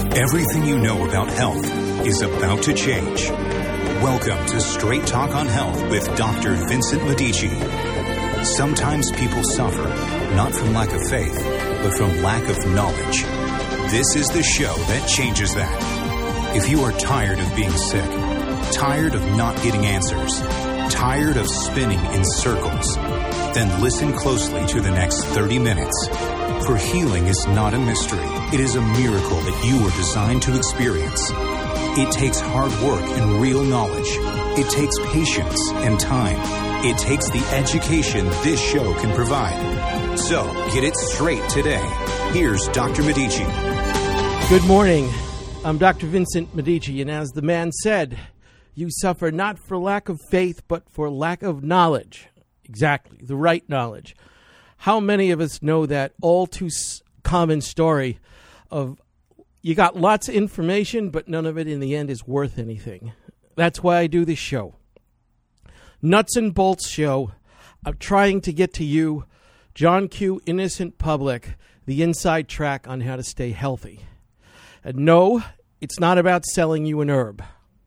Everything you know about health is about to change. Welcome to Straight Talk on Health with Dr. Vincent Medici. Sometimes people suffer, not from lack of faith, but from lack of knowledge. This is the show that changes that. If you are tired of being sick, tired of not getting answers, tired of spinning in circles, then listen closely to the next 30 minutes. For healing is not a mystery. It is a miracle that you were designed to experience. It takes hard work and real knowledge. It takes patience and time. It takes the education this show can provide. So, get it straight today. Here's Dr. Medici. Good morning. I'm Dr. Vincent Medici, and as the man said, you suffer not for lack of faith, but for lack of knowledge. Exactly, the right knowledge. How many of us know that all too common story of you got lots of information, but none of it in the end is worth anything? That's why I do this show. Nuts and Bolts Show. I'm trying to get to you, John Q. Innocent Public, the inside track on how to stay healthy. And no, it's not about selling you an herb.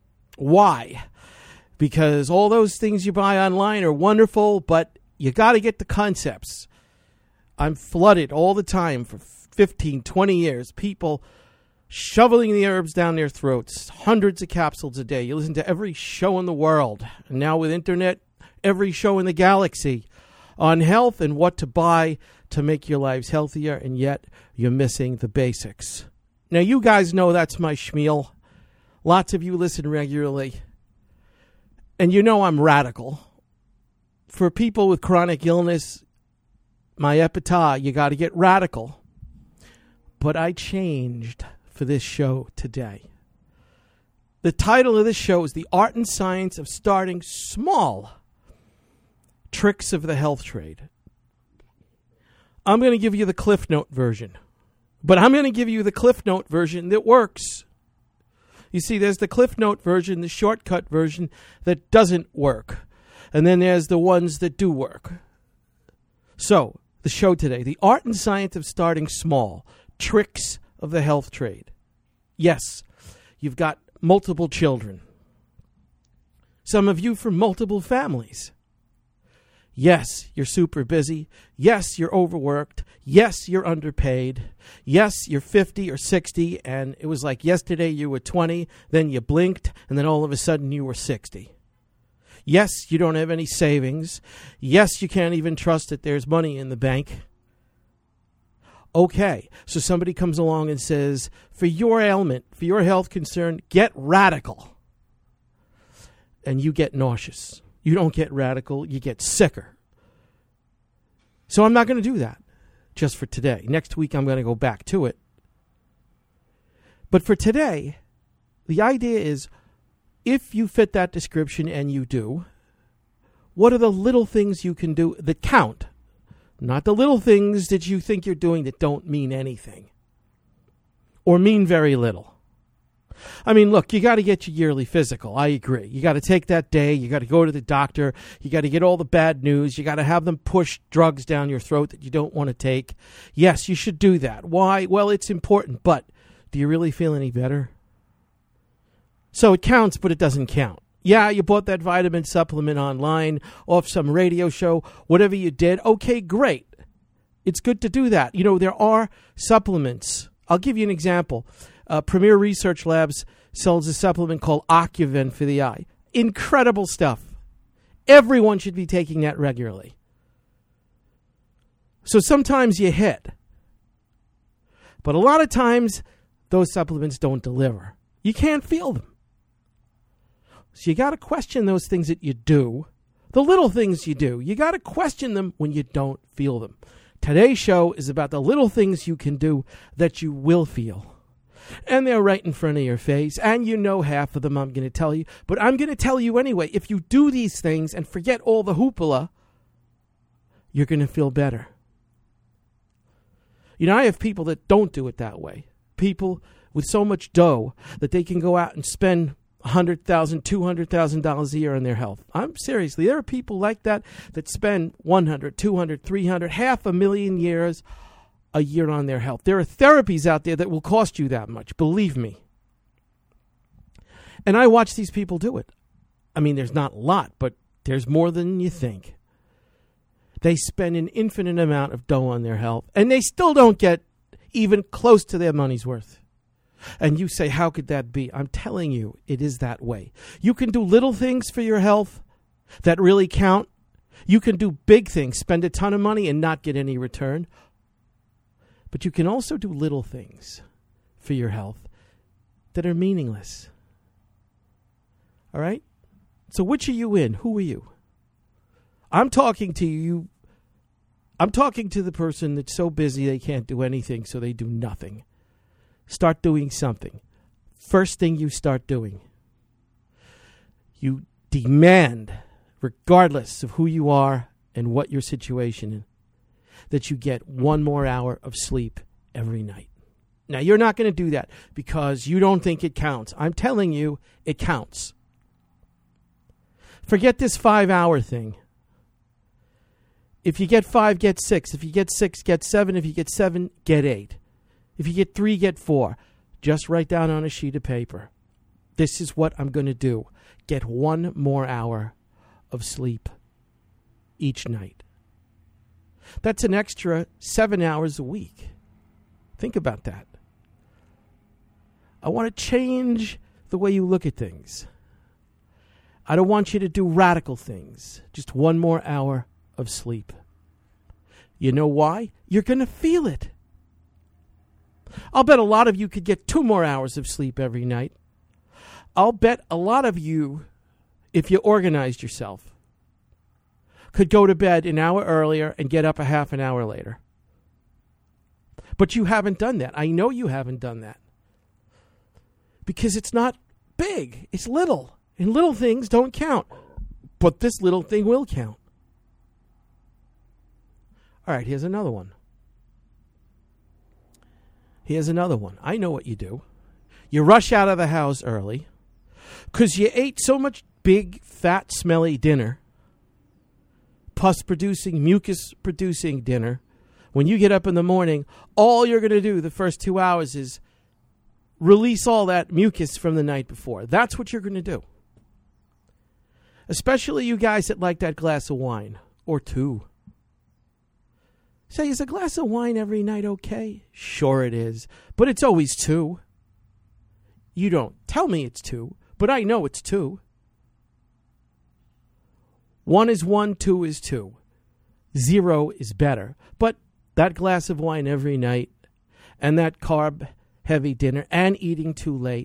Why? Because all those things you buy online are wonderful, but you got to get the concepts. I'm flooded all the time for 15, 20 years. People shoveling the herbs down their throats, hundreds of capsules a day. You listen to every show in the world. And now with internet, every show in the galaxy on health and what to buy to make your lives healthier, and yet you're missing the basics. Now, you guys know that's my schmeal. Lots of you listen regularly. And you know I'm radical. For people with chronic illness, my epitaph, you got to get radical. But I changed for this show today. The title of this show is The Art and Science of Starting Small. Tricks of the Health Trade. I'm going to give you the Cliff Note version. But I'm going to give you the Cliff Note version that works. You see, there's the Cliff Note version, the shortcut version that doesn't work. And then there's the ones that do work. So, the show today, The Art and Science of Starting Small, Tricks of the Health Trade. Yes, you've got multiple children. Some of you from multiple families. Yes, you're super busy. Yes, you're overworked. Yes, you're underpaid. Yes, you're 50 or 60, and it was like yesterday you were 20, then you blinked, and then all of a sudden you were 60. Yes, you don't have any savings. Yes, you can't even trust that there's money in the bank. Okay, so somebody comes along and says, for your ailment, for your health concern, get radical. And you get nauseous. You don't get radical, you get sicker. So I'm not going to do that just for today. Next week I'm going to go back to it. But for today, the idea is, if you fit that description, and you do, what are the little things you can do that count? Not the little things that you think you're doing that don't mean anything or mean very little. I mean, look, you got to get your yearly physical. I agree. You got to take that day. You got to go to the doctor. You got to get all the bad news. You got to have them push drugs down your throat that you don't want to take. Yes, you should do that. Why? Well, it's important, but do you really feel any better? So it counts, but it doesn't count. Yeah, you bought that vitamin supplement online, off some radio show, whatever you did. Okay, great. It's good to do that. You know, there are supplements. I'll give you an example. Premier Research Labs sells a supplement called Ocuven for the eye. Incredible stuff. Everyone should be taking that regularly. So sometimes you hit. But a lot of times, those supplements don't deliver. You can't feel them. So you got to question those things that you do, the little things you do. You got to question them when you don't feel them. Today's show is about the little things you can do that you will feel. And they're right in front of your face, and you know half of them I'm going to tell you. But I'm going to tell you anyway, if you do these things and forget all the hoopla, you're going to feel better. You know, I have people that don't do it that way. People with so much dough that they can go out and spend $100,000, $200,000 a year on their health. I'm seriously, there are people like that that spend $100,000, $200,000, $300,000, $500,000 years a year on their health. There are therapies out there that will cost you that much, believe me. And I watch these people do it. I mean, there's not a lot, but there's more than you think. They spend an infinite amount of dough on their health, and they still don't get even close to their money's worth. And you say, how could that be? I'm telling you, it is that way. You can do little things for your health that really count. You can do big things, spend a ton of money and not get any return. But you can also do little things for your health that are meaningless. All right? So which are you in? Who are you? I'm talking to you. I'm talking to the person that's so busy they can't do anything, so they do nothing. Start doing something. First thing you start doing. You demand, regardless of who you are and what your situation is, that you get 1 more hour of sleep every night. Now, you're not going to do that because you don't think it counts. I'm telling you, it counts. Forget this 5-hour thing. If you get 5, get 6. If you get 6, get 7. If you get 7, get 8. If you get 3, get 4. Just write down on a sheet of paper. This is what I'm going to do. Get 1 more hour of sleep each night. That's an extra 7 hours a week. Think about that. I want to change the way you look at things. I don't want you to do radical things. Just 1 more hour of sleep. You know why? You're going to feel it. I'll bet a lot of you could get 2 more hours of sleep every night. I'll bet a lot of you, if you organized yourself, could go to bed an hour earlier and get up a half an hour later. But you haven't done that. I know you haven't done that. Because it's not big. It's little. And little things don't count. But this little thing will count. All right, here's another one. Here's another one. I know what you do. You rush out of the house early because you ate so much big, fat, smelly dinner, pus-producing, mucus-producing dinner. When you get up in the morning, all you're going to do the first 2 hours is release all that mucus from the night before. That's what you're going to do. Especially you guys that like that glass of wine or 2. Say, is a glass of wine every night okay? Sure it is, but it's always 2. You don't tell me it's 2, but I know it's 2. 1 is 1, 2 is 2. 0 is better. But that glass of wine every night and that carb-heavy dinner and eating too late.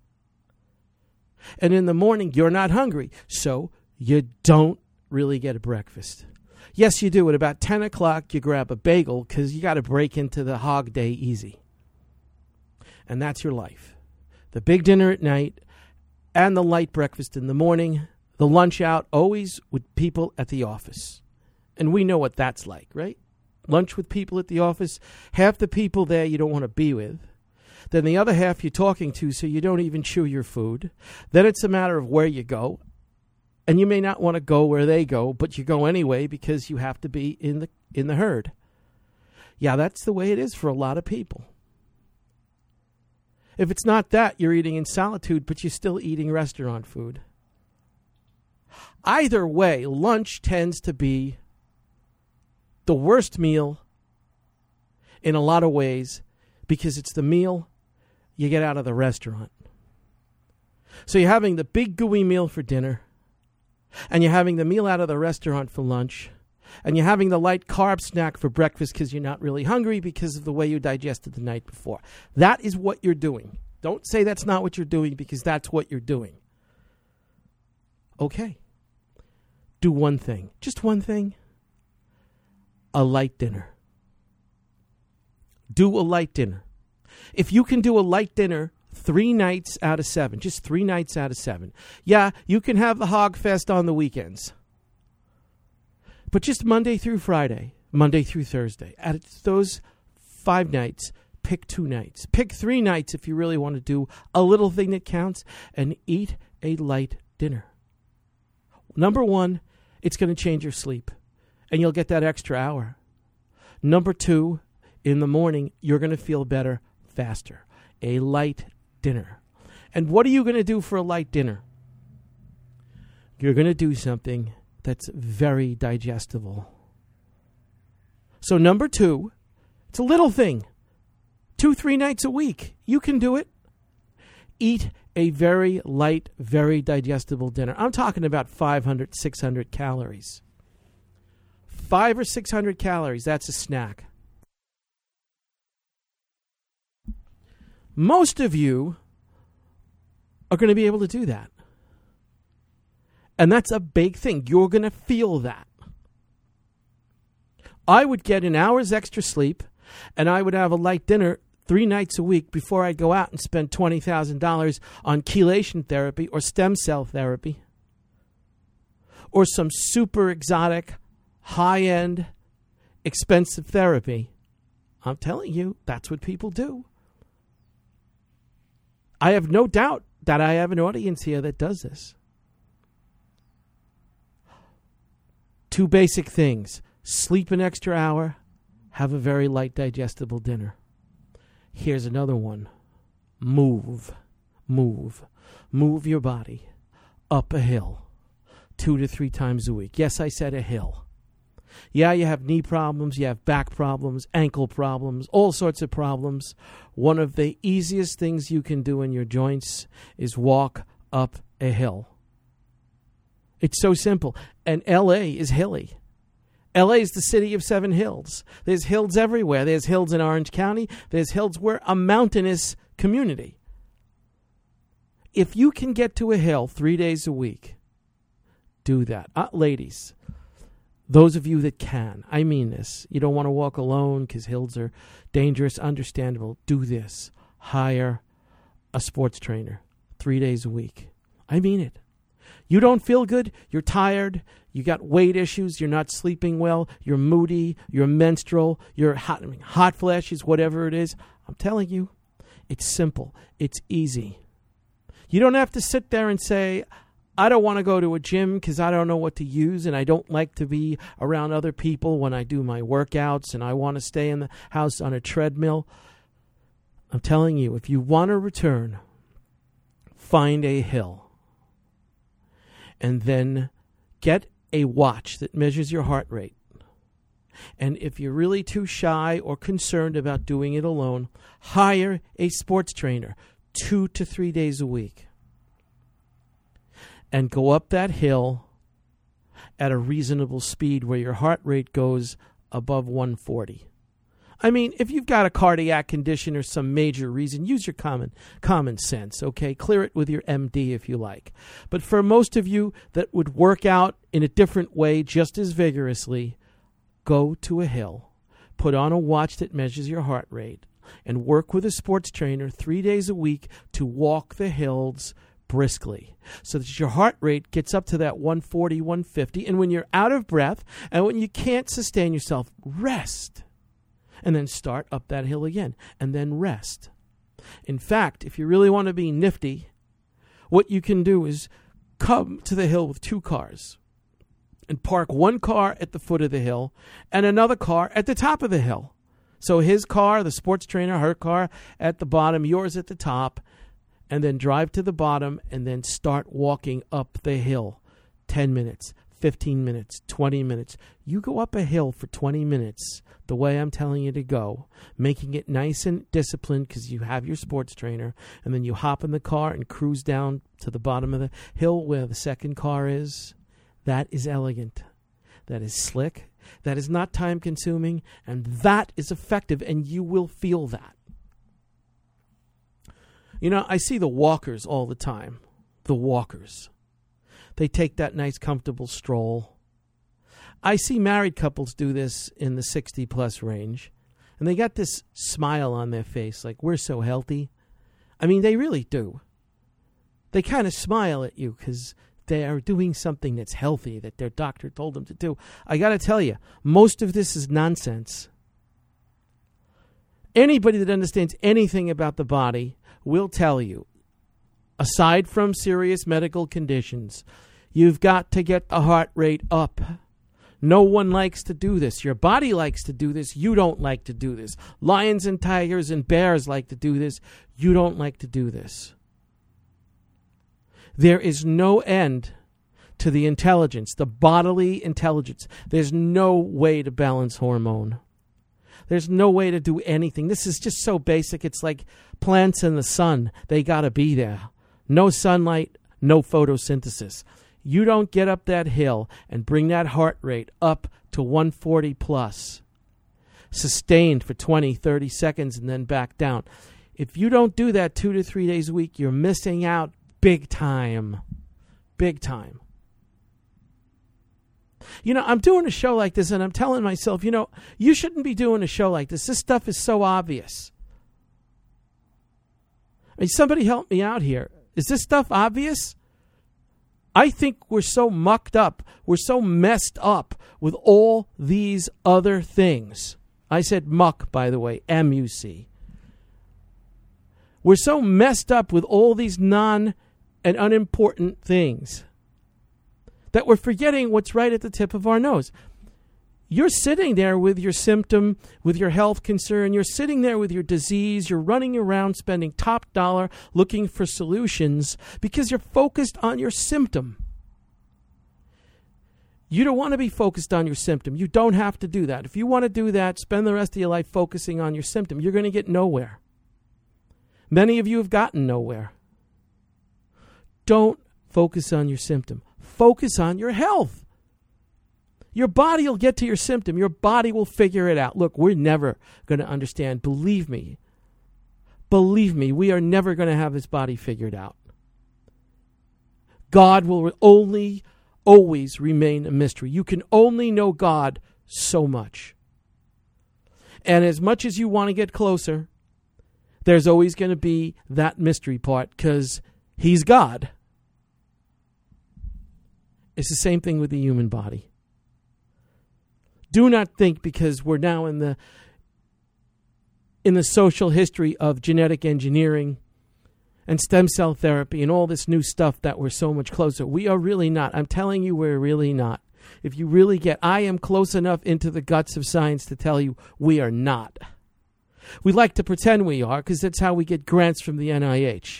And in the morning, you're not hungry, so you don't really get a breakfast. Yes, you do. At about 10 o'clock, you grab a bagel because you got to break into the hog day easy. And that's your life. The big dinner at night and the light breakfast in the morning, the lunch out, always with people at the office. And we know what that's like, right? Lunch with people at the office. Half the people there you don't want to be with. Then the other half you're talking to so you don't even chew your food. Then it's a matter of where you go. And you may not want to go where they go, but you go anyway because you have to be in the herd. Yeah, that's the way it is for a lot of people. If it's not that, you're eating in solitude, but you're still eating restaurant food. Either way, lunch tends to be the worst meal in a lot of ways because it's the meal you get out of the restaurant. So you're having the big gooey meal for dinner, and you're having the meal out of the restaurant for lunch, and you're having the light carb snack for breakfast because you're not really hungry because of the way you digested the night before. That is what you're doing. Don't say that's not what you're doing because that's what you're doing. Okay. Do one thing. Just one thing. A light dinner. Do a light dinner. If you can do a light dinner 3 nights out of 7, just 3 nights out of 7. Yeah, you can have the hog fest on the weekends. But just Monday through Friday, Monday through Thursday. At those 5 nights, pick 2 nights. Pick 3 nights if you really want to do a little thing that counts and eat a light dinner. Number 1, it's going to change your sleep and you'll get that extra hour. Number 2, in the morning, you're going to feel better faster. A light dinner. And what are you going to do for a light dinner? You're going to do something that's very digestible. So number 2, it's a little thing. 2-3 nights a week. You can do it. Eat a very light, very digestible dinner. I'm talking about 500, 600 calories. 500 or 600 calories, that's a snack. Most of you are going to be able to do that. And that's a big thing. You're going to feel that. I would get an hour's extra sleep, and I would have a light dinner 3 nights a week before I'd go out and spend $20,000 on chelation therapy or stem cell therapy or some super exotic, high-end, expensive therapy. I'm telling you, that's what people do. I have no doubt that I have an audience here that does this. 2 basic things. Sleep an extra hour. Have a very light, digestible dinner. Here's another one. Move. Move your body up a hill 2 to 3 times a week. Yes, I said a hill. Yeah, you have knee problems, you have back problems, ankle problems, all sorts of problems. One of the easiest things you can do in your joints is walk up a hill. It's so simple. And L.A. is hilly. L.A. is the city of 7 hills. There's hills everywhere. There's hills in Orange County. There's hills. We're a mountainous community. If you can get to a hill 3 days a week, do that. Ladies, those of you that can, I mean this. You don't want to walk alone because hills are dangerous, understandable. Do this. Hire a sports trainer 3 days a week. I mean it. You don't feel good, you're tired, you got weight issues, you're not sleeping well, you're moody, you're menstrual, you're hot flashes, whatever it is. I'm telling you, it's simple. It's easy. You don't have to sit there and say, I don't want to go to a gym because I don't know what to use and I don't like to be around other people when I do my workouts and I want to stay in the house on a treadmill. I'm telling you, if you want to return, find a hill. And then get a watch that measures your heart rate. And if you're really too shy or concerned about doing it alone, hire a sports trainer 2 to 3 days a week. And go up that hill at a reasonable speed where your heart rate goes above 140. I mean, if you've got a cardiac condition or some major reason, use your common sense, okay? Clear it with your MD if you like. But for most of you that would work out in a different way just as vigorously, go to a hill, put on a watch that measures your heart rate, and work with a sports trainer 3 days a week to walk the hills briskly so that your heart rate gets up to that 140, 150. And when you're out of breath and when you can't sustain yourself, rest. And then start up that hill again, and then rest. In fact, if you really want to be nifty, what you can do is come to the hill with 2 cars and park one car at the foot of the hill and another car at the top of the hill. So his car, the sports trainer, her car at the bottom, yours at the top, and then drive to the bottom and then start walking up the hill. 10 minutes, 15 minutes, 20 minutes. You go up a hill for 20 minutes the way I'm telling you to go, making it nice and disciplined because you have your sports trainer, and then you hop in the car and cruise down to the bottom of the hill where the second car is. That is elegant. That is slick. That is not time-consuming, and that is effective, and you will feel that. You know, I see the walkers all the time. The walkers. They take that nice, comfortable stroll. I see married couples do this in the 60-plus range, and they got this smile on their face like, we're so healthy. I mean, they really do. They kind of smile at you because they are doing something that's healthy that their doctor told them to do. I got to tell you, most of this is nonsense. Anybody that understands anything about the body will tell you, aside from serious medical conditions, you've got to get the heart rate up. No one likes to do this. Your body likes to do this. You don't like to do this. Lions and tigers and bears like to do this. You don't like to do this. There is no end to the intelligence, the bodily intelligence. There's no way to balance hormone. There's no way to do anything. This is just so basic. It's like plants in the sun. They got to be there. No sunlight, no photosynthesis. You don't get up that hill and bring that heart rate up to 140 plus, sustained for 20, 30 seconds and then back down. If you don't do that 2 to 3 days a week, you're missing out big time. Big time. You know, I'm doing a show like this and I'm telling myself, you know, you shouldn't be doing a show like this. This stuff is so obvious. I mean, somebody help me out here. Is this stuff obvious? I think we're so mucked up. We're so messed up with all these other things. I said muck, by the way, M-U-C. We're so messed up with all these non and unimportant things that we're forgetting what's right at the tip of our nose. You're sitting there with your symptom, with your health concern. You're sitting there with your disease. You're running around spending top dollar looking for solutions because you're focused on your symptom. You don't want to be focused on your symptom. You don't have to do that. If you want to do that, spend the rest of your life focusing on your symptom. You're going to get nowhere. Many of you have gotten nowhere. Don't focus on your symptom. Focus on your health. Your body will get to your symptom. Your body will figure it out. Look, we're never going to understand. Believe me. Believe me, we are never going to have this body figured out. God will always remain a mystery. You can only know God so much. And as much as you want to get closer, there's always going to be that mystery part because He's God. It's the same thing with the human body. Do not think because we're now in the social history of genetic engineering and stem cell therapy and all this new stuff that we're so much closer. We are really not. I'm telling you, we're really not. If you really I am close enough into the guts of science to tell you we are not. We like to pretend we are because that's how we get grants from the NIH.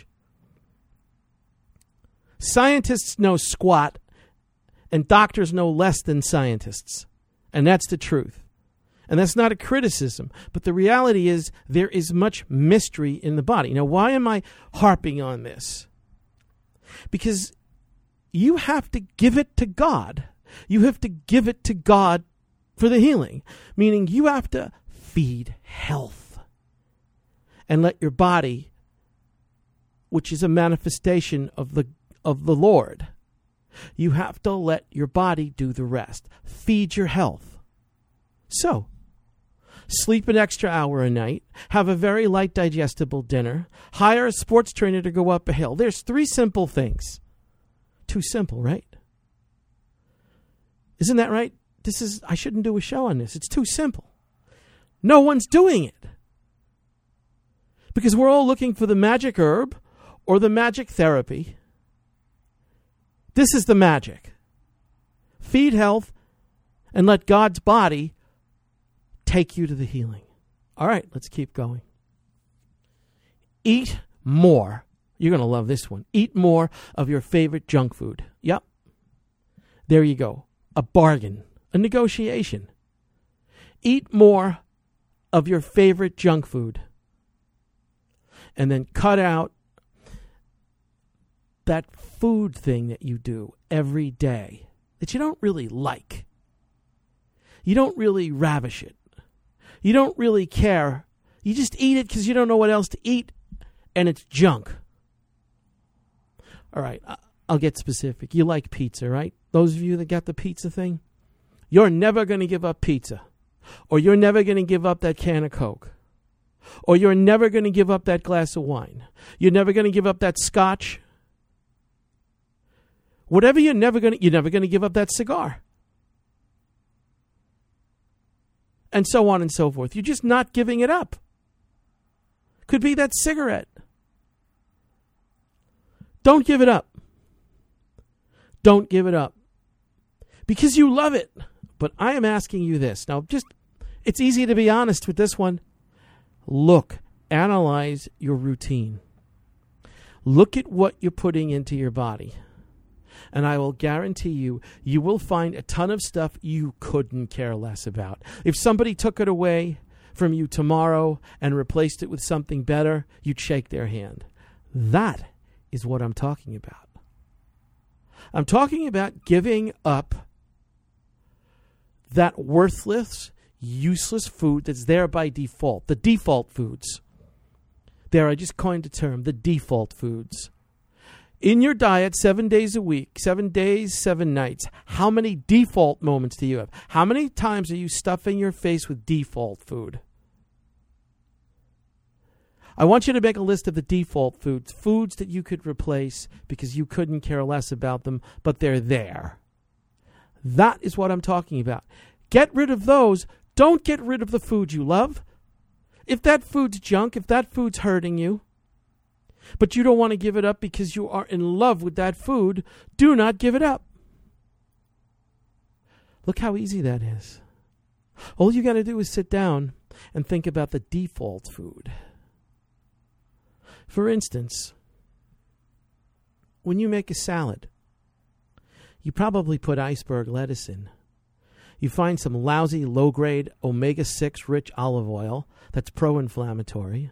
Scientists know squat and doctors know less than scientists. And that's the truth. And that's not a criticism. But the reality is there is much mystery in the body. Now, why am I harping on this? Because you have to give it to God. You have to give it to God for the healing. Meaning you have to feed health. And let your body, which is a manifestation of the Lord, you have to let your body do the rest. Feed your health. So, sleep an extra hour a night, have a very light digestible dinner, hire a sports trainer to go up a hill. There's 3 simple things. Too simple, right? Isn't that right? I shouldn't do a show on this. It's too simple. No one's doing it. Because we're all looking for the magic herb or the magic therapy. This is the magic. Feed health and let God's body take you to the healing. All right, let's keep going. Eat more. You're going to love this one. Eat more of your favorite junk food. Yep. There you go. A bargain. A negotiation. Eat more of your favorite junk food. And then cut out that food thing that you do every day that you don't really like. You don't really ravish it. You don't really care. You just eat it because you don't know what else to eat, and it's junk. All right, I'll get specific. You like pizza, right? Those of you that got the pizza thing, you're never going to give up pizza, or you're never going to give up that can of Coke, or you're never going to give up that glass of wine. You're never going to give up that scotch. Whatever you're never going to give up that cigar. And so on and so forth. You're just not giving it up. Could be that cigarette. Don't give it up. Don't give it up. Because you love it. But I am asking you this. Now, it's easy to be honest with this one. Look, analyze your routine. Look at what you're putting into your body. And I will guarantee you, you will find a ton of stuff you couldn't care less about. If somebody took it away from you tomorrow and replaced it with something better, you'd shake their hand. That is what I'm talking about. I'm talking about giving up that worthless, useless food that's there by default. The default foods. There, I just coined a term, the default foods. In your diet, 7 days a week, 7 days, 7 nights, how many default moments do you have? How many times are you stuffing your face with default food? I want you to make a list of the default foods, foods that you could replace because you couldn't care less about them, but they're there. That is what I'm talking about. Get rid of those. Don't get rid of the food you love. If that food's junk, if that food's hurting you, but you don't want to give it up because you are in love with that food, do not give it up. Look how easy that is. All you got to do is sit down and think about the default food. For instance, when you make a salad, you probably put iceberg lettuce in. You find some lousy, low-grade, omega-6 rich olive oil that's pro-inflammatory.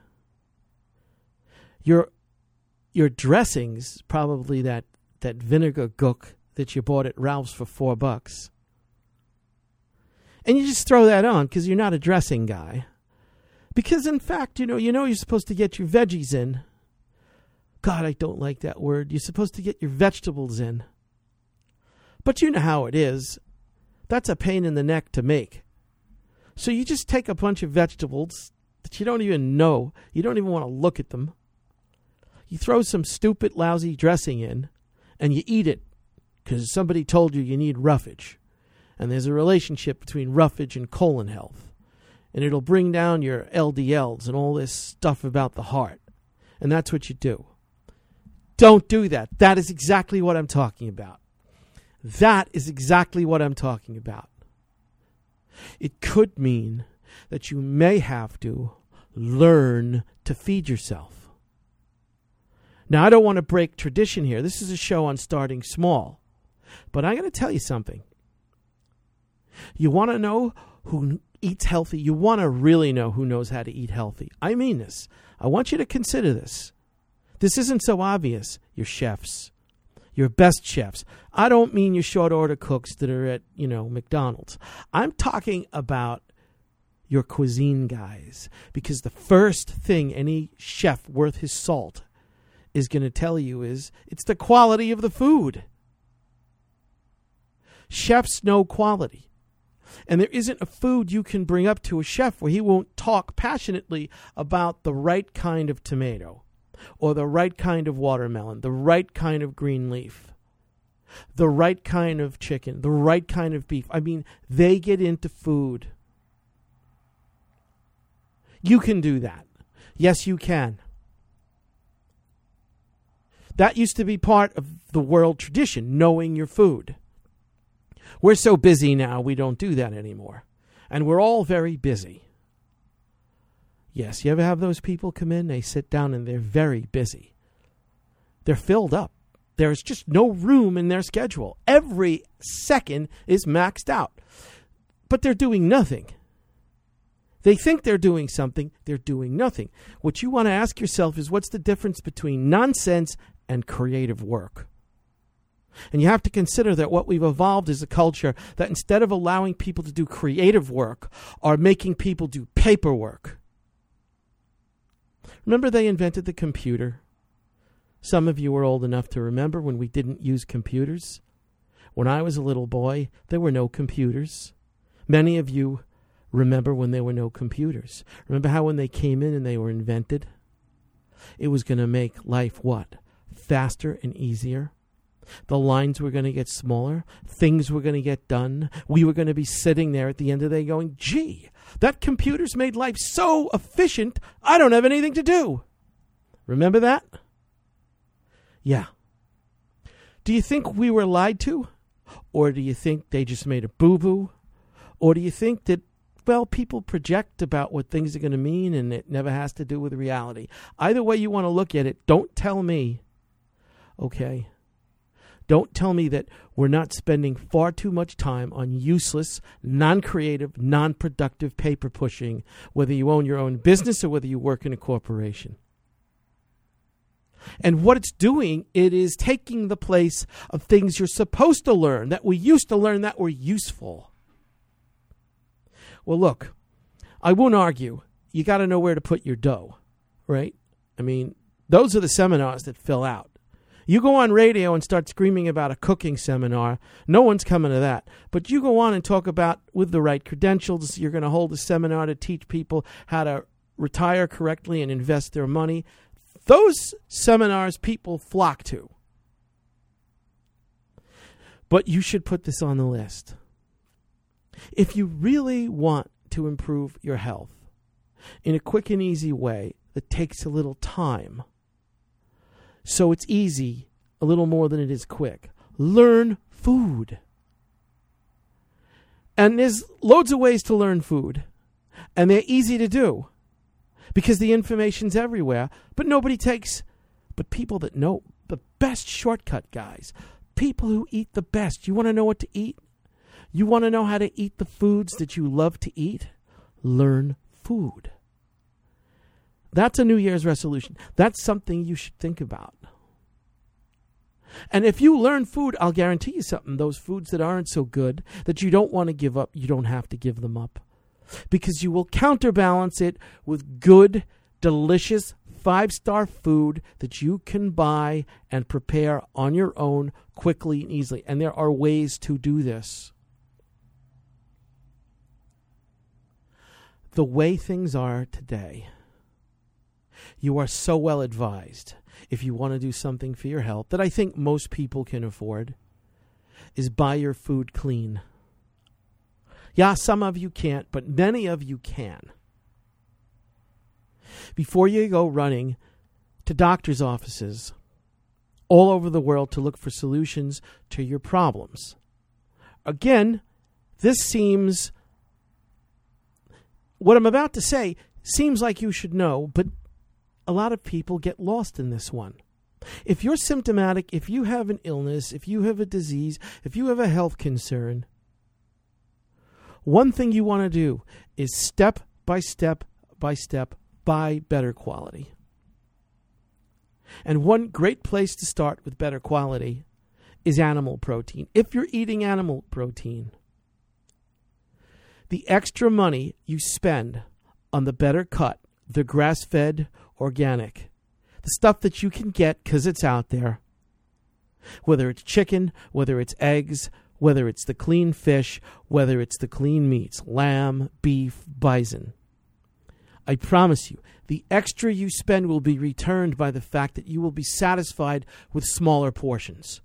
Your dressings, probably that vinegar gook that you bought at Ralph's for $4. And you just throw that on because you're not a dressing guy. Because, in fact, you know you're supposed to get your veggies in. God, I don't like that word. You're supposed to get your vegetables in. But you know how it is. That's a pain in the neck to make. So you just take a bunch of vegetables that you don't even know. You don't even want to look at them. You throw some stupid, lousy dressing in, and you eat it because somebody told you need roughage. And there's a relationship between roughage and colon health. And it'll bring down your LDLs and all this stuff about the heart. And that's what you do. Don't do that. That is exactly what I'm talking about. That is exactly what I'm talking about. It could mean that you may have to learn to feed yourself. Now, I don't want to break tradition here. This is a show on starting small. But I'm going to tell you something. You want to know who eats healthy? You want to really know who knows how to eat healthy. I mean this. I want you to consider this. This isn't so obvious. Your chefs. Your best chefs. I don't mean your short order cooks that are at, McDonald's. I'm talking about your cuisine guys. Because the first thing any chef worth his salt is going to tell you is it's the quality of the food. Chefs know quality. And there isn't a food you can bring up to a chef where he won't talk passionately about the right kind of tomato or the right kind of watermelon, the right kind of green leaf, the right kind of chicken, the right kind of beef. I mean, they get into food. You can do that. Yes, you can. That used to be part of the world tradition, knowing your food. We're so busy now, we don't do that anymore. And we're all very busy. Yes, you ever have those people come in, they sit down and they're very busy. They're filled up. There's just no room in their schedule. Every second is maxed out. But they're doing nothing. They think they're doing something, they're doing nothing. What you want to ask yourself is, what's the difference between nonsense and creative work? And you have to consider that what we've evolved is a culture that instead of allowing people to do creative work, are making people do paperwork. Remember they invented the computer? Some of you were old enough to remember when we didn't use computers. When I was a little boy, there were no computers. Many of you remember when there were no computers. Remember how when they came in and they were invented, it was going to make life what? Faster and easier. The lines were going to get smaller. Things were going to get done. We were going to be sitting there at the end of the day going, gee, that computer's made life so efficient, I don't have anything to do. Remember that? Yeah. Do you think we were lied to? Or do you think they just made a boo-boo? Or do you think that, well, people project about what things are going to mean and it never has to do with reality? Either way you want to look at it, don't tell me, okay? Don't tell me that we're not spending far too much time on useless, non-creative, non-productive paper pushing, whether you own your own business or whether you work in a corporation. And what it's doing, it is taking the place of things you're supposed to learn, that we used to learn, that were useful. Well, look, I won't argue. You got to know where to put your dough, right? I mean, those are the seminars that fill out. You go on radio and start screaming about a cooking seminar, no one's coming to that. But you go on and talk about, with the right credentials, you're going to hold a seminar to teach people how to retire correctly and invest their money. Those seminars people flock to. But you should put this on the list. If you really want to improve your health in a quick and easy way that takes a little time, so it's easy a little more than it is quick, learn food. And there's loads of ways to learn food, and they're easy to do because the information's everywhere, but people that know the best shortcut, guys, people who eat the best. You want to know what to eat? You want to know how to eat the foods that you love to eat? Learn food. That's a New Year's resolution. That's something you should think about. And if you learn food, I'll guarantee you something. Those foods that aren't so good, that you don't want to give up, you don't have to give them up. Because you will counterbalance it with good, delicious, 5-star food that you can buy and prepare on your own quickly and easily. And there are ways to do this. The way things are today, you are so well advised, if you want to do something for your health that I think most people can afford, is buy your food clean. Yeah, some of you can't, but many of you can. Before you go running to doctor's offices all over the world to look for solutions to your problems. Again, what I'm about to say seems like you should know, but a lot of people get lost in this one. If you're symptomatic, if you have an illness, if you have a disease, if you have a health concern, one thing you want to do is step by step by step buy better quality. And one great place to start with better quality is animal protein. If you're eating animal protein, the extra money you spend on the better cut, the grass-fed organic, the stuff that you can get because it's out there, whether it's chicken, whether it's eggs, whether it's the clean fish, whether it's the clean meats, lamb, beef, bison. I promise you, the extra you spend will be returned by the fact that you will be satisfied with smaller portions.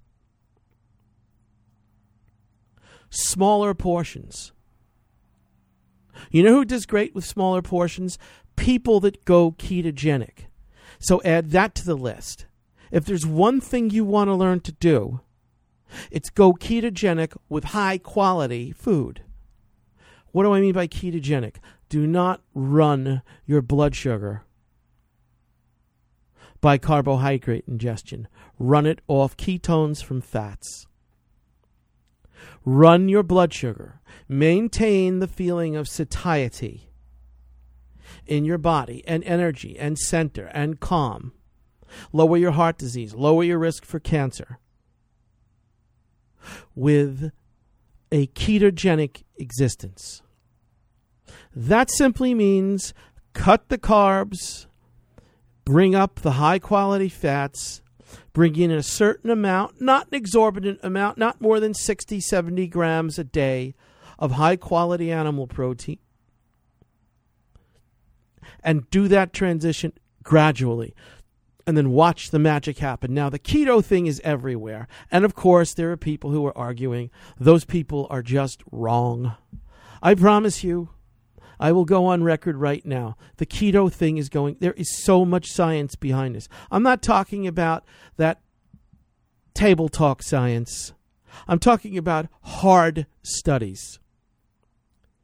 Smaller portions. You know who does great with smaller portions? People that go ketogenic. So add that to the list. If there's one thing you want to learn to do, it's go ketogenic with high quality food. What do I mean by ketogenic? Do not run your blood sugar by carbohydrate ingestion. Run it off ketones from fats. Run your blood sugar. Maintain the feeling of satiety in your body and energy and center and calm. Lower your heart disease. Lower your risk for cancer with a ketogenic existence. That simply means cut the carbs, bring up the high-quality fats, bring in a certain amount, not an exorbitant amount, not more than 60, 70 grams a day of high-quality animal protein, and do that transition gradually, and then watch the magic happen. Now, the keto thing is everywhere, and of course, there are people who are arguing. Those people are just wrong. I promise you, I will go on record right now. The keto thing is going, there is so much science behind this. I'm not talking about that table talk science. I'm talking about hard studies.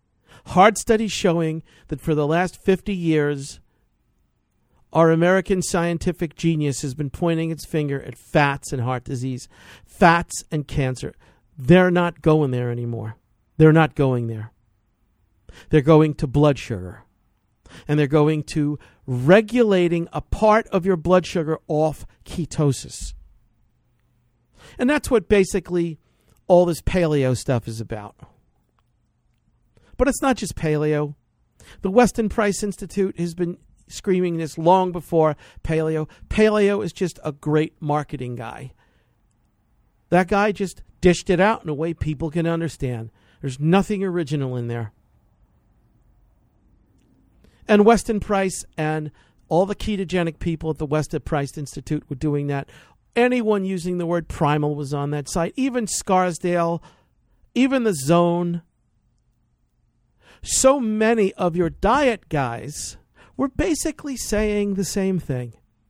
Hard studies showing that for the last 50 years, our American scientific genius has been pointing its finger at fats and heart disease, fats and cancer. They're not going there anymore. They're not going there. They're going to blood sugar. And they're going to regulating a part of your blood sugar off ketosis. And that's what basically all this paleo stuff is about. But it's not just paleo. The Weston Price Institute has been screaming this long before paleo. Paleo is just a great marketing guy. That guy just dished it out in a way people can understand. There's nothing original in there. And Weston Price and all the ketogenic people at the Weston Price Institute were doing that. Anyone using the word primal was on that site. Even Scarsdale, even The Zone. So many of your diet guys were basically saying the same thing.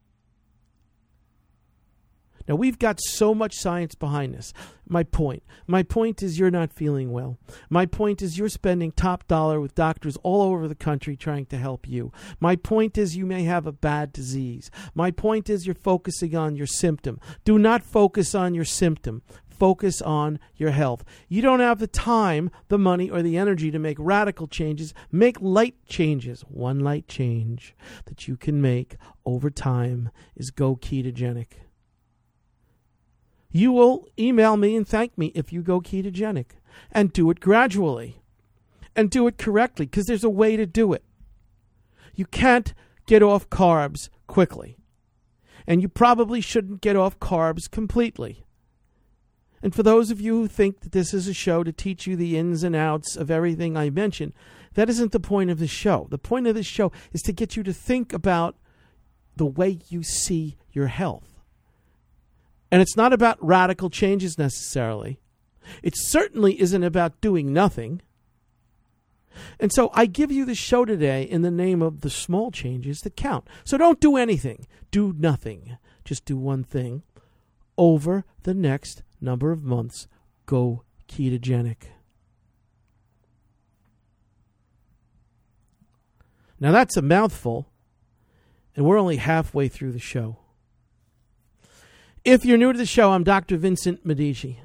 Now, we've got so much science behind this. My point is you're not feeling well. My point is you're spending top dollar with doctors all over the country trying to help you. My point is you may have a bad disease. My point is you're focusing on your symptom. Do not focus on your symptom. Focus on your health. You don't have the time, the money, or the energy to make radical changes. Make light changes. One light change that you can make over time is go ketogenic. You will email me and thank me if you go ketogenic. And do it gradually. And do it correctly, because there's a way to do it. You can't get off carbs quickly. And you probably shouldn't get off carbs completely. And for those of you who think that this is a show to teach you the ins and outs of everything I mentioned, that isn't the point of the show. The point of this show is to get you to think about the way you see your health. And it's not about radical changes necessarily. It certainly isn't about doing nothing. And so I give you the show today in the name of the small changes that count. So don't do anything. Do nothing. Just do one thing. Over the next number of months, go ketogenic. Now that's a mouthful, and we're only halfway through the show. If you're new to the show, I'm Dr. Vincent Medici.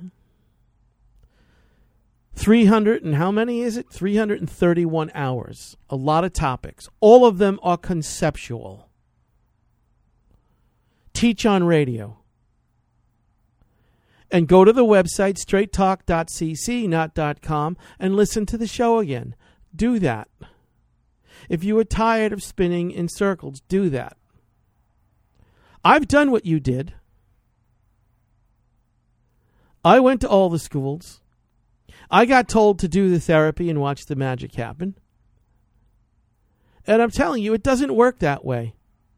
300 and how many is it? 331 hours. A lot of topics. All of them are conceptual. Teach on radio. And go to the website, straighttalk.cc, not .com, and listen to the show again. Do that. If you are tired of spinning in circles, do that. I've done what you did. I went to all the schools. I got told to do the therapy and watch the magic happen. And I'm telling you, it doesn't work that way.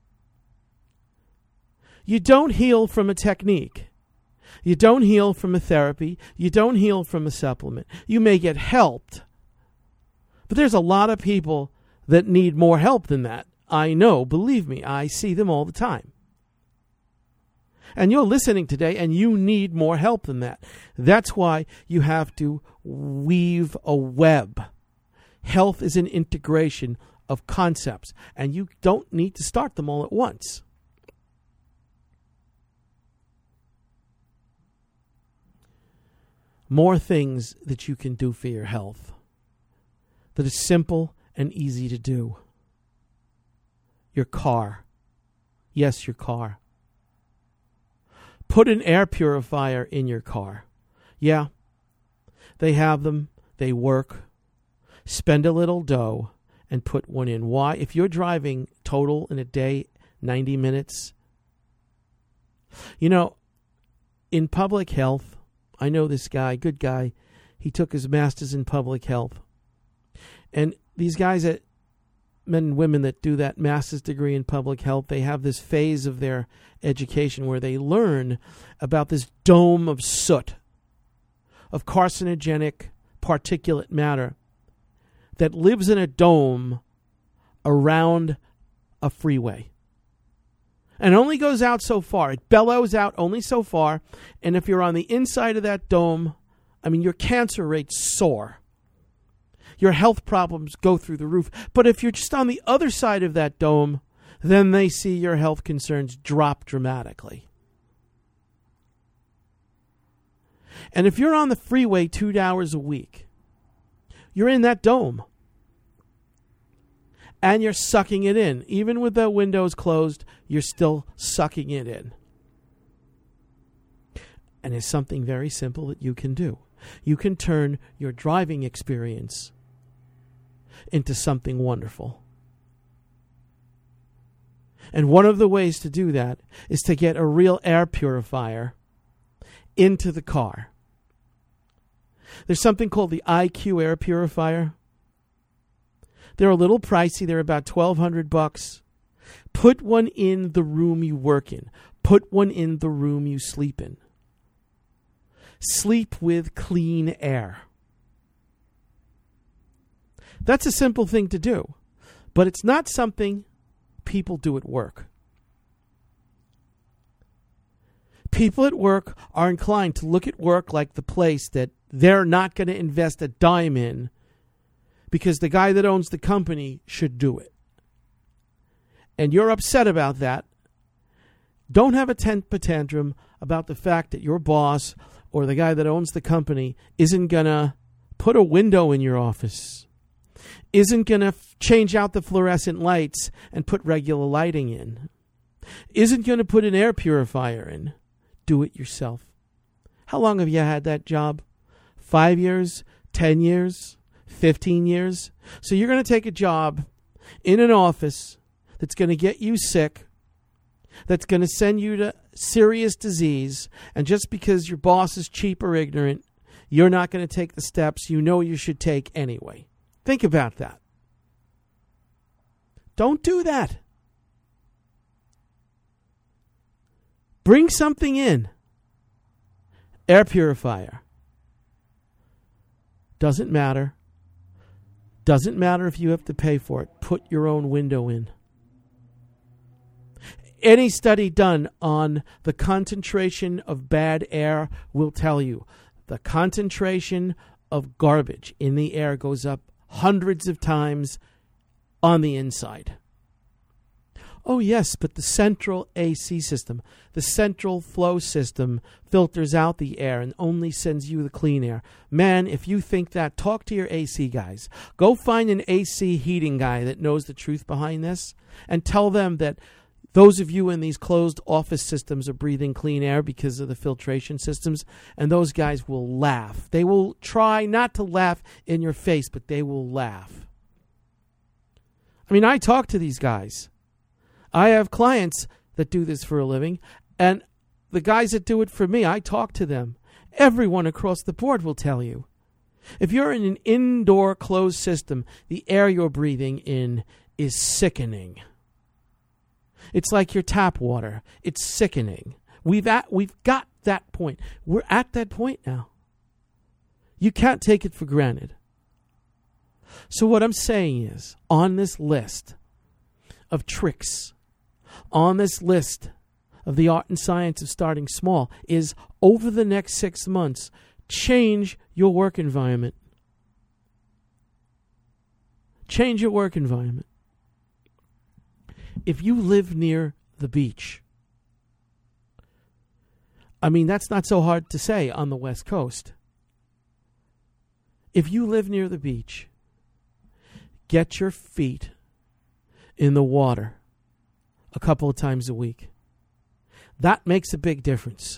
You don't heal from a technique. You don't heal from a therapy. You don't heal from a supplement. You may get helped. But there's a lot of people that need more help than that. I know, believe me, I see them all the time. And you're listening today and you need more help than that. That's why you have to weave a web. Health is an integration of concepts, and you don't need to start them all at once. More things that you can do for your health that is simple and easy to do. Your car. Yes, your car. Put an air purifier in your car. Yeah, they have them. They work. Spend a little dough and put one in. Why? If you're driving total in a day, 90 minutes. You know, in public health, I know this guy, good guy. He took his master's in public health. And these guys that men and women that do that master's degree in public health, they have this phase of their education where they learn about this dome of soot, of carcinogenic particulate matter that lives in a dome around a freeway. And only goes out so far. It bellows out only so far. And if you're on the inside of that dome, I mean, your cancer rates soar. your health problems go through the roof. But if you're just on the other side of that dome, then they see your health concerns drop dramatically. And if you're on the freeway 2 hours a week, you're in that dome. And you're sucking it in. Even with the windows closed, you're still sucking it in. And it's something very simple that you can do. You can turn your driving experience into something wonderful. And one of the ways to do that is to get a real air purifier into the car. There's something called the IQ air purifier. They're a little pricey. They're about $1,200. Put one in the room you work in. Put one in the room you sleep in. Sleep with clean air. That's a simple thing to do, but it's not something people do at work. People at work are inclined to look at work like the place that they're not going to invest a dime in because the guy that owns the company should do it. And you're upset about that. Don't have a temper tantrum about the fact that your boss or the guy that owns the company isn't going to put a window in your office, isn't going to change out the fluorescent lights and put regular lighting in, isn't going to put an air purifier in. Do it yourself. How long have you had that job? 5 years? 10 years? 15 years? So you're going to take a job in an office that's going to get you sick, that's going to send you to serious disease, and just because your boss is cheap or ignorant, you're not going to take the steps you know you should take anyway. Think about that. Don't do that. Bring something in. Air purifier. Doesn't matter. Doesn't matter if you have to pay for it. Put your own window in. Any study done on the concentration of bad air will tell you the concentration of garbage in the air goes up hundreds of times on the inside. Oh, yes, but the central AC system, the central flow system filters out the air and only sends you the clean air. Man, if you think that, talk to your AC guys. Go find an AC heating guy that knows the truth behind this and tell them that those of you in these closed office systems are breathing clean air because of the filtration systems, and those guys will laugh. They will try not to laugh in your face, but they will laugh. I mean, I talk to these guys. I have clients that do this for a living, and the guys that do it for me, I talk to them. Everyone across the board will tell you. If you're in an indoor closed system, the air you're breathing in is sickening. It's like your tap water. It's sickening. We've got that point. We're at that point now. You can't take it for granted. So what I'm saying is, on this list of tricks, on this list of the art and science of starting small, is over the next 6 months, change your work environment. Change your work environment. If you live near the beach, I mean, that's not so hard to say on the West Coast. If you live near the beach, get your feet in the water a couple of times a week. That makes a big difference.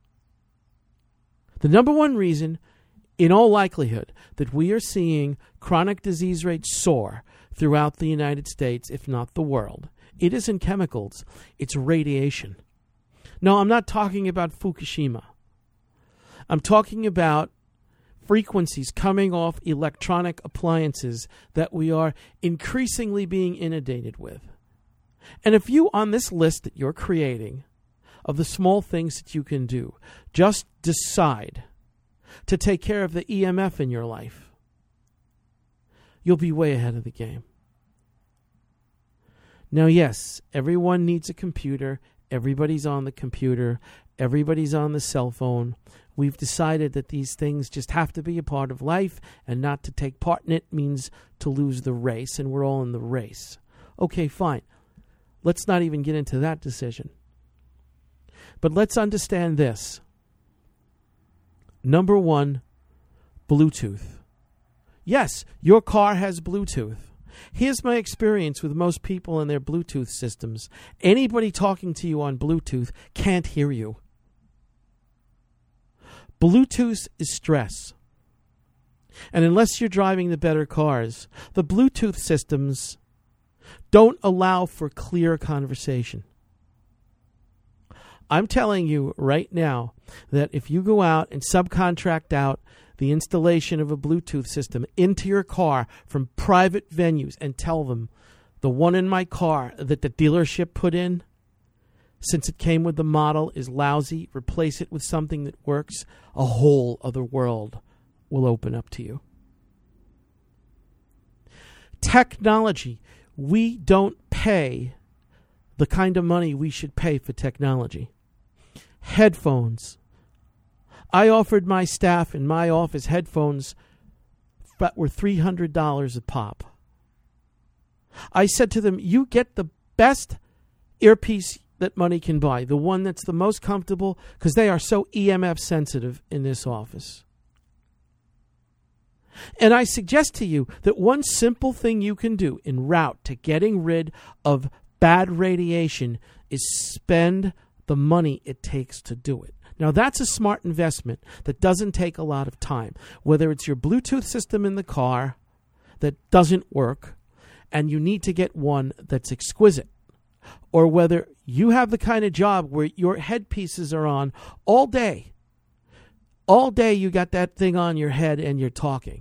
The number one reason, in all likelihood, that we are seeing chronic disease rates soar throughout the United States, if not the world, it isn't chemicals, it's radiation. No, I'm not talking about Fukushima. I'm talking about frequencies coming off electronic appliances that we are increasingly being inundated with. And if you, on this list that you're creating of the small things that you can do, just decide to take care of the EMF in your life, you'll be way ahead of the game. Now, yes, everyone needs a computer. Everybody's on the computer. Everybody's on the cell phone. We've decided that these things just have to be a part of life, and not to take part in it means to lose the race, and we're all in the race. Okay, fine. Let's not even get into that decision. But let's understand this. Number one, Bluetooth. Yes, your car has Bluetooth. Here's my experience with most people and their Bluetooth systems. Anybody talking to you on Bluetooth can't hear you. Bluetooth is stress. And unless you're driving the better cars, the Bluetooth systems don't allow for clear conversation. I'm telling you right now that if you go out and subcontract out the installation of a Bluetooth system into your car from private venues and tell them the one in my car that the dealership put in, since it came with the model, is lousy, replace it with something that works, a whole other world will open up to you. Technology. We don't pay the kind of money we should pay for technology. Headphones. I offered my staff in my office headphones that were $300 a pop. I said to them, you get the best earpiece that money can buy, the one that's the most comfortable, because they are so EMF sensitive in this office. And I suggest to you that one simple thing you can do en route to getting rid of bad radiation is spend the money it takes to do it. Now, that's a smart investment that doesn't take a lot of time. Whether it's your Bluetooth system in the car that doesn't work and you need to get one that's exquisite, or whether you have the kind of job where your headpieces are on all day. All day you got that thing on your head and you're talking.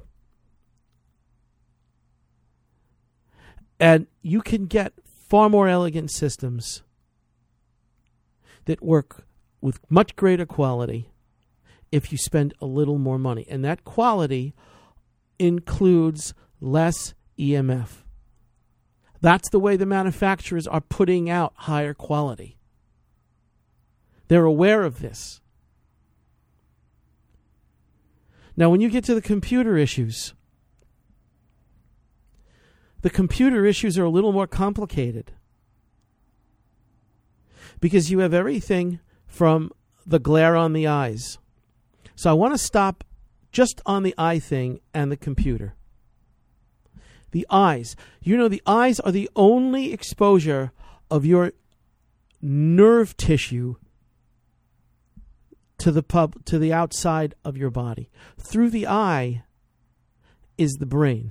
And you can get far more elegant systems that work with much greater quality if you spend a little more money. And that quality includes less EMF. That's the way the manufacturers are putting out higher quality. They're aware of this. Now, when you get to the computer issues are a little more complicated, because you have everything from the glare on the eyes. So I want to stop just on the eye thing and the computer. The eyes. You know, the eyes are the only exposure of your nerve tissue to the outside of your body. Through the eye is the brain.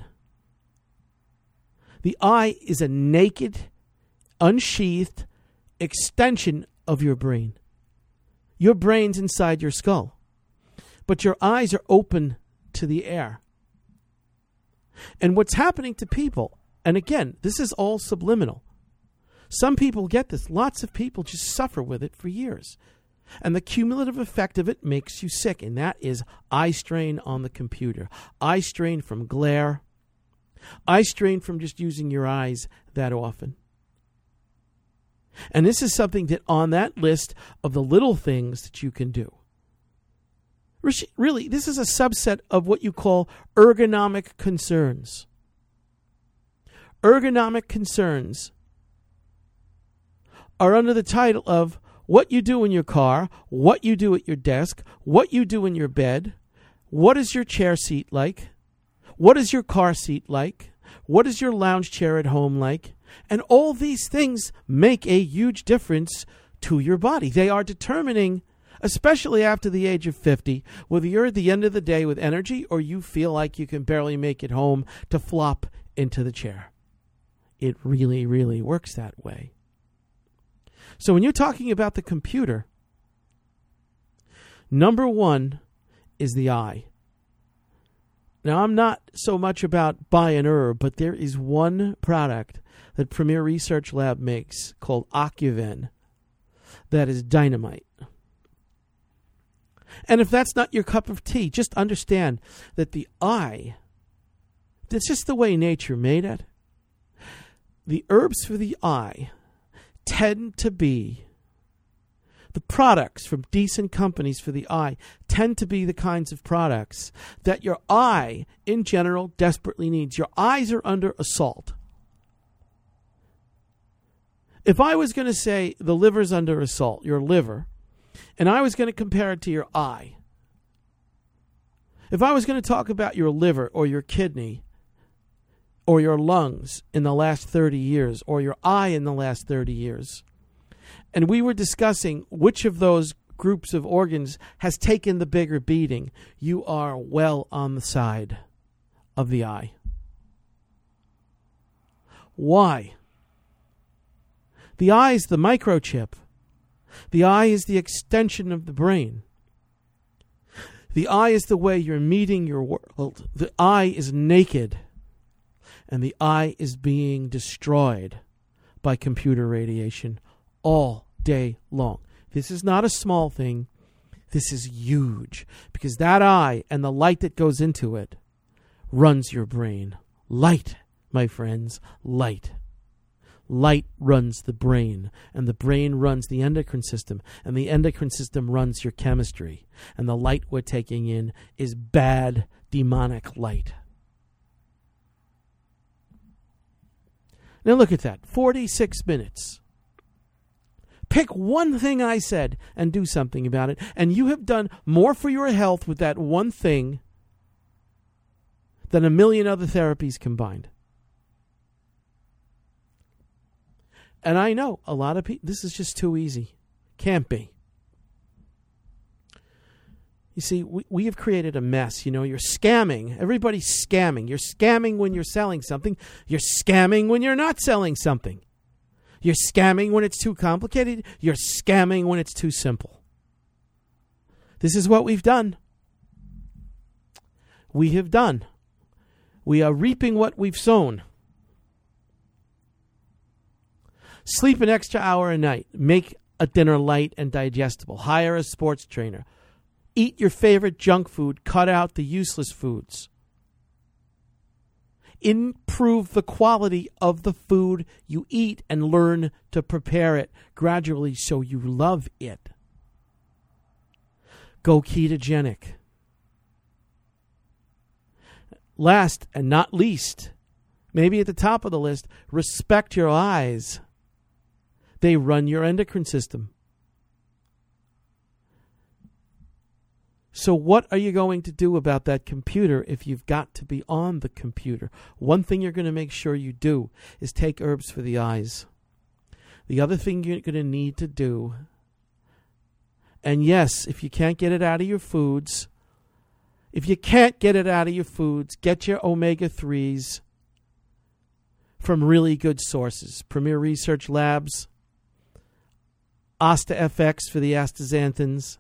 The eye is a naked, unsheathed extension of your brain. Your brain's inside your skull, but your eyes are open to the air. And what's happening to people, and again, this is all subliminal. Some people get this. Lots of people just suffer with it for years. And the cumulative effect of it makes you sick, and that is eye strain on the computer, eye strain from glare, eye strain from just using your eyes that often. And this is something that on that list of the little things that you can do. Really, this is a subset of what you call ergonomic concerns. Ergonomic concerns are under the title of what you do in your car, what you do at your desk, what you do in your bed, what is your chair seat like, what is your car seat like, what is your lounge chair at home like, and all these things make a huge difference to your body. They are determining, especially after the age of 50, whether you're at the end of the day with energy or you feel like you can barely make it home to flop into the chair. It really, really works that way. So when you're talking about the computer, number one is the eye. Now, I'm not so much about buy an herb, but there is one product that Premier Research Lab makes called Ocuven that is dynamite. And if that's not your cup of tea, just understand that the eye, that's just the way nature made it. The herbs for the eye tend to be The products from decent companies for the eye tend to be the kinds of products that your eye, in general, desperately needs. Your eyes are under assault. If I was going to say the liver's under assault, your liver, and I was going to compare it to your eye, if I was going to talk about your liver or your kidney or your lungs in the last 30 years or your eye in the last 30 years, and we were discussing which of those groups of organs has taken the bigger beating, you are well on the side of the eye. Why? The eye is the microchip. The eye is the extension of the brain. The eye is the way you're meeting your world. The eye is naked, and the eye is being destroyed by computer radiation all day long. This is not a small thing. This is huge, because that eye and the light that goes into it runs your brain. Light, my friends, light. Light runs the brain, and the brain runs the endocrine system, and the endocrine system runs your chemistry. And the light we're taking in is bad, demonic light. Now look at that, 46 minutes. Pick one thing I said and do something about it, and you have done more for your health with that one thing than a million other therapies combined. And I know a lot of people, this is just too easy. Can't be. You see, we have created a mess. You know, you're scamming. Everybody's scamming. You're scamming when you're selling something. You're scamming when you're not selling something. You're scamming when it's too complicated. You're scamming when it's too simple. This is what we've done. We have done. We are reaping what we've sown. Sleep an extra hour a night. Make a dinner light and digestible. Hire a sports trainer. Eat your favorite junk food. Cut out the useless foods. Improve the quality of the food you eat and learn to prepare it gradually so you love it. Go ketogenic. Last and not least, maybe at the top of the list, respect your eyes. They run your endocrine system. So what are you going to do about that computer if you've got to be on the computer? One thing you're going to make sure you do is take herbs for the eyes. The other thing you're going to need to do, and yes, if you can't get it out of your foods, get your omega-3s from really good sources. Premier Research Labs, AstaFX for the astaxanthins,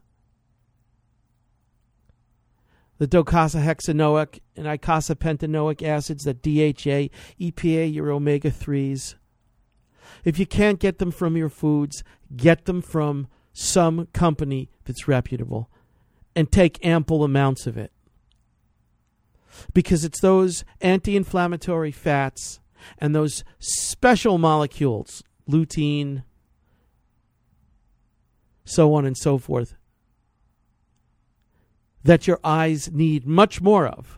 the docosahexaenoic and icosapentaenoic acids, the DHA, EPA, your omega-3s. If you can't get them from your foods, get them from some company that's reputable and take ample amounts of it. Because it's those anti-inflammatory fats and those special molecules, lutein, so on and so forth, that your eyes need much more of.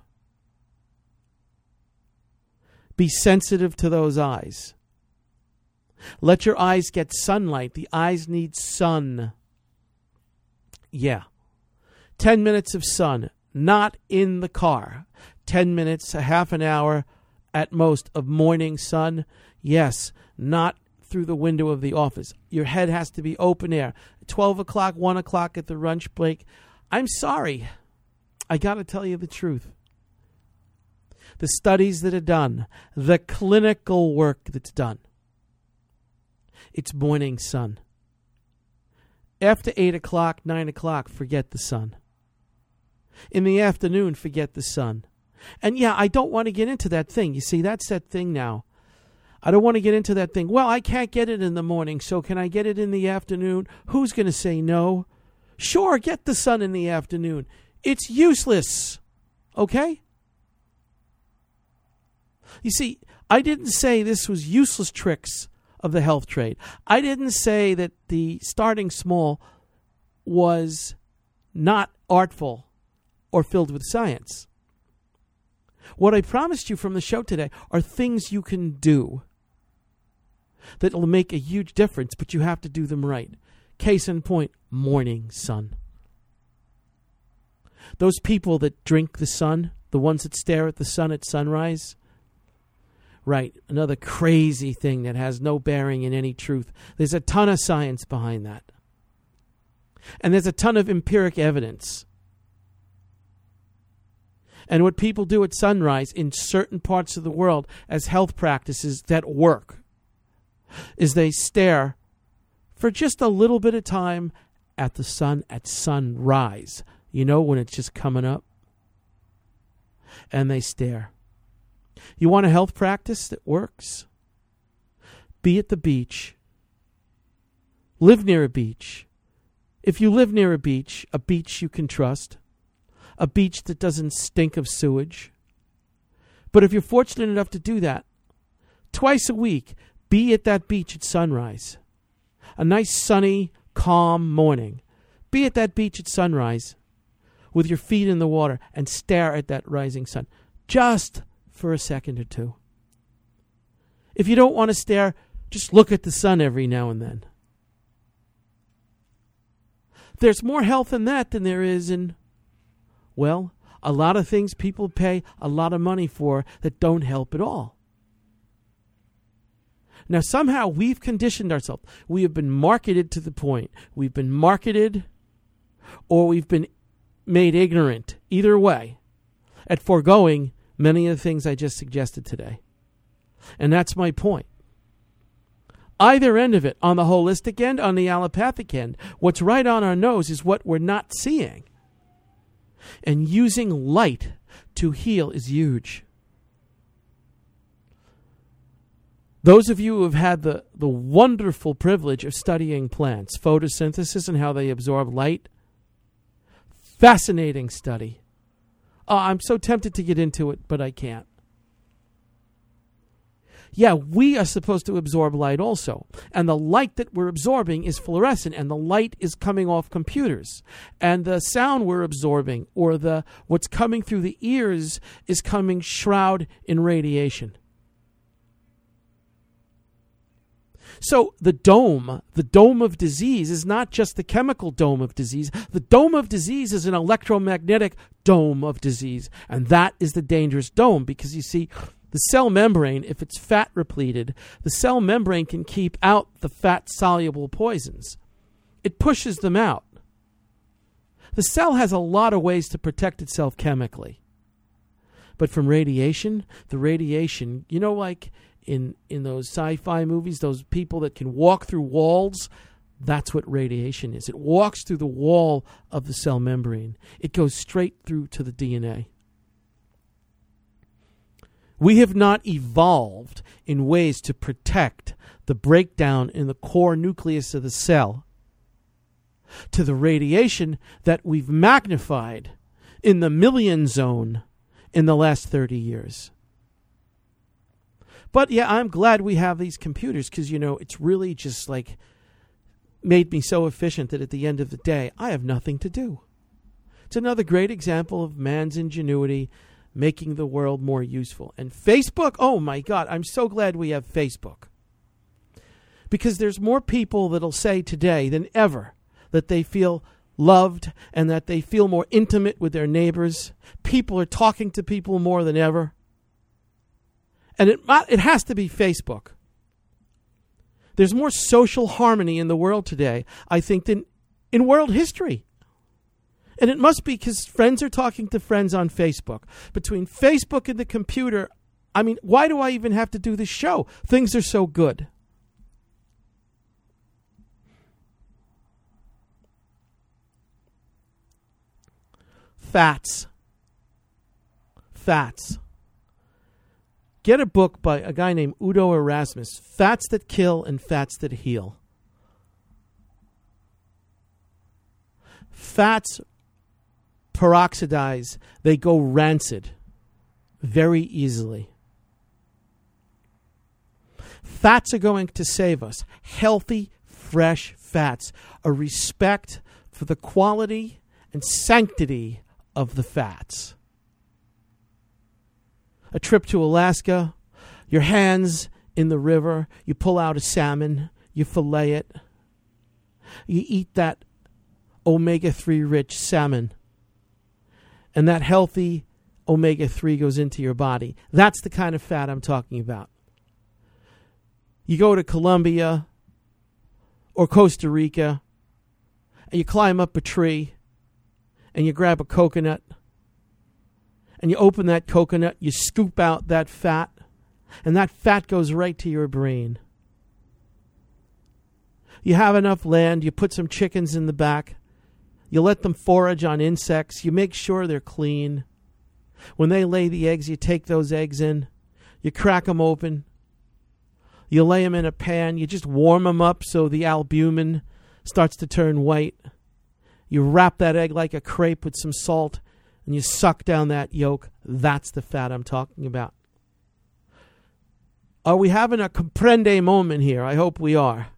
Be sensitive to those eyes. Let your eyes get sunlight. The eyes need sun. Yeah. 10 minutes of sun, not in the car. 10 minutes, a half an hour at most of morning sun. Yes, not through the window of the office. Your head has to be open air. 12 o'clock, 1 o'clock at the lunch break. I'm sorry. I got to tell you the truth. The studies that are done, the clinical work that's done, it's morning sun. After 8 o'clock, 9 o'clock, forget the sun. In the afternoon, forget the sun. And yeah, I don't want to get into that thing. You see, that's that thing now. I don't want to get into that thing. Well, I can't get it in the morning, so can I get it in the afternoon? Who's going to say no? Sure, get the sun in the afternoon. It's useless. Okay? You see, I didn't say this was useless tricks of the health trade. I didn't say that the starting small was not artful or filled with science. What I promised you from the show today are things you can do that will make a huge difference, but you have to do them right. Case in point, morning sun. Those people that drink the sun, the ones that stare at the sun at sunrise, right, another crazy thing that has no bearing in any truth. There's a ton of science behind that. And there's a ton of empiric evidence. And what people do at sunrise in certain parts of the world as health practices that work is they stare for just a little bit of time at the sun at sunrise. You know, when it's just coming up. And they stare. You want a health practice that works? Be at the beach. Live near a beach. If you live near a beach you can trust. A beach that doesn't stink of sewage. But if you're fortunate enough to do that, twice a week, be at that beach at sunrise. A nice sunny, calm morning. Be at that beach at sunrise with your feet in the water and stare at that rising sun. Just for a second or two. If you don't want to stare, just look at the sun every now and then. There's more health in that than there is in, well, a lot of things people pay a lot of money for that don't help at all. Now, somehow we've conditioned ourselves. We have been marketed to the point. We've been marketed or we've been made ignorant, either way, at foregoing many of the things I just suggested today. And that's my point. Either end of it, on the holistic end, on the allopathic end, what's right on our nose is what we're not seeing. And using light to heal is huge. Those of you who have had the wonderful privilege of studying plants, photosynthesis and how they absorb light, fascinating study. I'm so tempted to get into it, but I can't. Yeah, we are supposed to absorb light also. And the light that we're absorbing is fluorescent, and the light is coming off computers. And the sound we're absorbing, or what's coming through the ears, is coming shrouded in radiation. So the dome of disease is not just the chemical dome of disease. The dome of disease is an electromagnetic dome of disease. And that is the dangerous dome because, you see, the cell membrane, if it's fat repleted, the cell membrane can keep out the fat-soluble poisons. It pushes them out. The cell has a lot of ways to protect itself chemically. But from radiation, the radiation, you know, like in those sci-fi movies, those people that can walk through walls, that's what radiation is. It walks through the wall of the cell membrane. It goes straight through to the DNA. We have not evolved in ways to protect the breakdown in the core nucleus of the cell to the radiation that we've magnified in the million zone in the last 30 years. But yeah, I'm glad we have these computers because, you know, it's really just like made me so efficient that at the end of the day, I have nothing to do. It's another great example of man's ingenuity making the world more useful. And Facebook, oh my God, I'm so glad we have Facebook. Because there's more people that'll say today than ever that they feel loved and that they feel more intimate with their neighbors. People are talking to people more than ever. And it has to be Facebook. There's more social harmony in the world today, I think, than in world history. And it must be because friends are talking to friends on Facebook. Between Facebook and the computer, I mean, why do I even have to do this show? Things are so good. Fats. Get a book by a guy named Udo Erasmus, Fats That Kill and Fats That Heal. Fats peroxidize, they go rancid very easily. Fats are going to save us. Healthy, fresh fats. A respect for the quality and sanctity of the fats. A trip to Alaska, your hands in the river, you pull out a salmon, you fillet it, you eat that omega-3 rich salmon, and that healthy omega-3 goes into your body. That's the kind of fat I'm talking about. You go to Colombia or Costa Rica, and you climb up a tree, and you grab a coconut, and you open that coconut, you scoop out that fat, and that fat goes right to your brain. You have enough land, you put some chickens in the back, you let them forage on insects, you make sure they're clean. When they lay the eggs, you take those eggs in, you crack them open, you lay them in a pan, you just warm them up so the albumin starts to turn white. You wrap that egg like a crepe with some salt, and you suck down that yolk. That's the fat I'm talking about. Are we having a comprende moment here? I hope we are.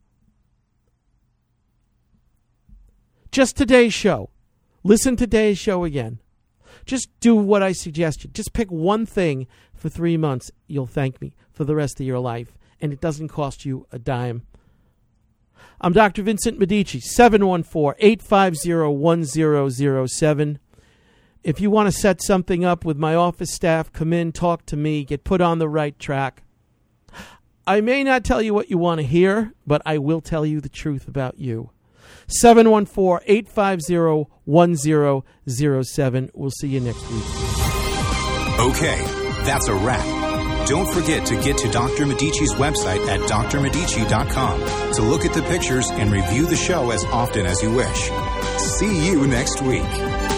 Just today's show. Listen to today's show again. Just do what I suggested. Just pick one thing for 3 months. You'll thank me for the rest of your life, and it doesn't cost you a dime. I'm Dr. Vincent Medici, 714-850-1007. If you want to set something up with my office staff, come in, talk to me, get put on the right track. I may not tell you what you want to hear, but I will tell you the truth about you. 714-850-1007. We'll see you next week. Okay, that's a wrap. Don't forget to get to Dr. Medici's website at drmedici.com to look at the pictures and review the show as often as you wish. See you next week.